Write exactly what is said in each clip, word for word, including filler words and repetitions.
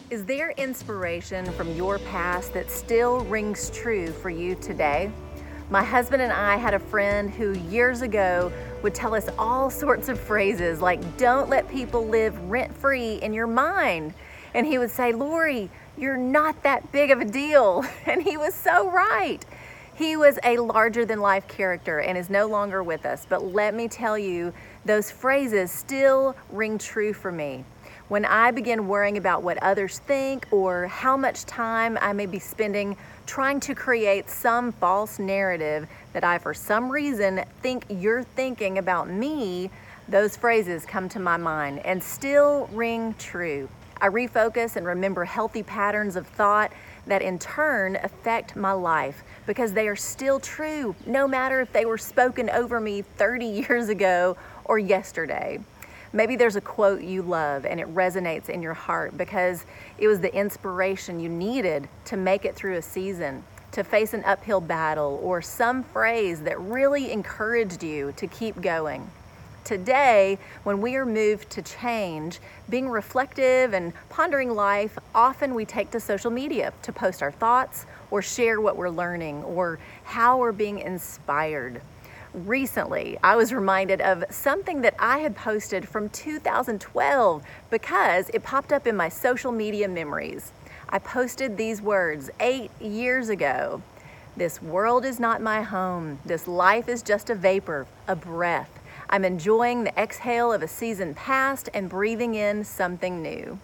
Is there inspiration from your past that still rings true for you today? My husband and I had a friend who years ago would tell us all sorts of phrases like, "Don't let people live rent-free in your mind." And he would say, "Lori, you're not that big of a deal." And he was so right. He was a larger-than-life character and is no longer with us. But let me tell you, those phrases still ring true for me. When I begin worrying about what others think or how much time I may be spending trying to create some false narrative that I, for some reason, think you're thinking about me, those phrases come to my mind and still ring true. I refocus and remember healthy patterns of thought that in turn affect my life because they are still true, no matter if they were spoken over me thirty years ago or yesterday. Maybe there's a quote you love and it resonates in your heart because it was the inspiration you needed to make it through a season, to face an uphill battle, or some phrase that really encouraged you to keep going. Today, when we are moved to change, being reflective and pondering life, often we take to social media to post our thoughts or share what we're learning or how we're being inspired. Recently, I was reminded of something that I had posted from two thousand twelve because it popped up in my social media memories. I posted these words eight years ago. "This world is not my home. This life is just a vapor, a breath. I'm enjoying the exhale of a season past and breathing in something new."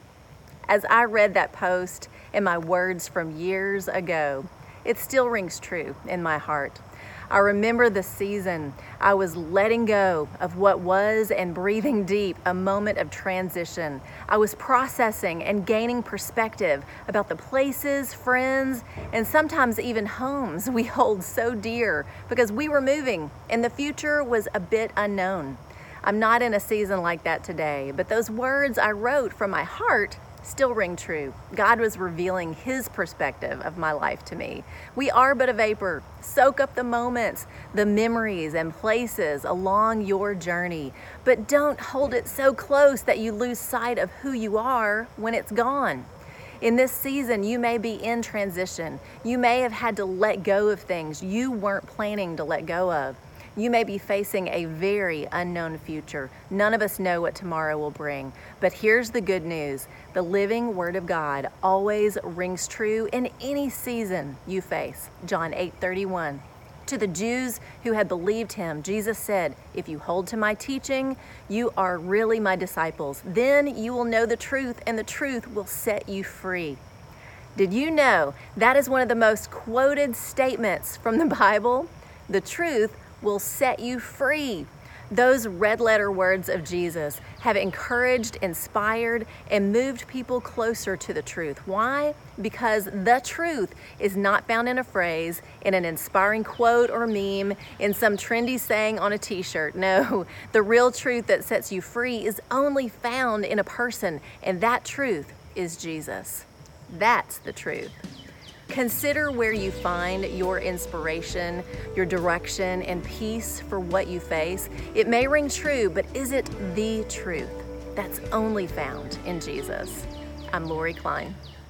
As I read that post and my words from years ago, it still rings true in my heart. I remember the season I was letting go of what was and breathing deep, a moment of transition. I was processing and gaining perspective about the places, friends, and sometimes even homes we hold so dear because we were moving and the future was a bit unknown. I'm not in a season like that today, but those words I wrote from my heart still ring true. God was revealing His perspective of my life to me. We are but a vapor. Soak up the moments, the memories and places along your journey, but don't hold it so close that you lose sight of who you are when it's gone. In this season, you may be in transition. You may have had to let go of things you weren't planning to let go of. You may be facing a very unknown future. None of us know what tomorrow will bring. But here's the good news. The living Word of God always rings true in any season you face. John eight thirty-one. To the Jews who had believed Him, Jesus said, "If you hold to my teaching, you are really my disciples. Then you will know the truth, and the truth will set you free." Did you know that is one of the most quoted statements from the Bible? The truth will set you free. Those red letter words of Jesus have encouraged, inspired, and moved people closer to the truth. Why? Because the truth is not found in a phrase, in an inspiring quote or meme, in some trendy saying on a t-shirt. No, the real truth that sets you free is only found in a person, and that truth is Jesus. That's the truth. Consider where you find your inspiration, your direction, and peace for what you face. It may ring true, but is it the truth that's only found in Jesus? I'm Lori Klein.